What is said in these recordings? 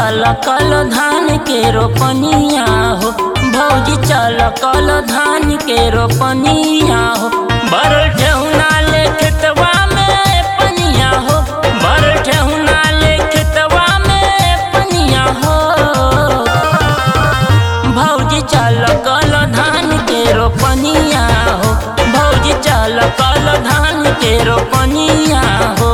चल कल धान के रोपनिया हो, भौजी चल कल धान के रोपनिया हो। बर ठेहुना ले खेतवा में पनिया हो, बर ठेहुना ले खेतवा में पनिया हो। भौजी चल कल धान के रोपनिया हो, भौजी चल कल धान के रोपनिया हो।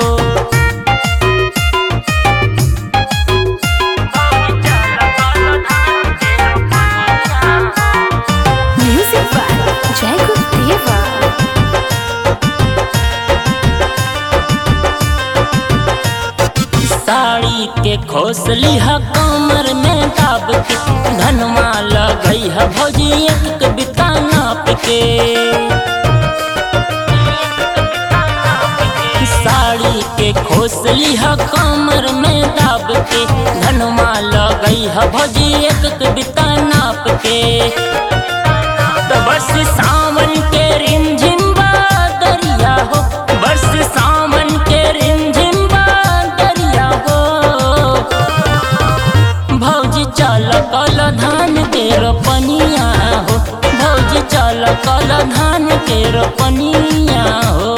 साड़ी के खोसली है कमर में दाब के, धनमा लगई है भौजी एक बिता नाप के। साड़ी के खोसली है कमर में दाब के, धनमा लगई है भौजी एक बिता नाप के। तो बस सावन के रिमझिम दरिया हो, बस सावन के रिमझिम दरिया हो। भौजी चल कल धान के रोपनिया हो, भौजी चल कल धान के रोपनिया हो।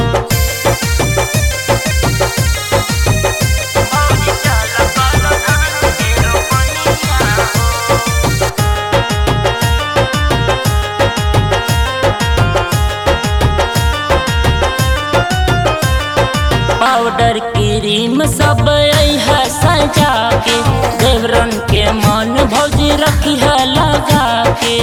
पाउडर क्रीम सब है सजा के, देवरन के मन भौजी रखी है लगा के।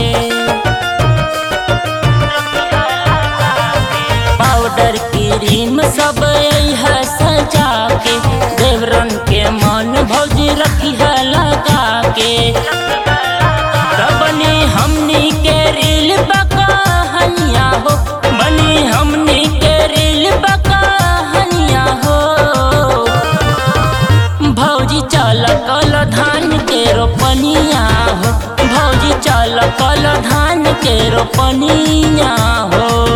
पाउडर क्रीम सब है सजा के, देवरन के मन भौजी रखी है लगा के। बनी हमनी के रील बकहनिया हो, बनी हमनी के रील बकहनिया हो। भौजी चल कल धान के रोपनिया हो, भौजी चल कल धान के रोपनिया हो।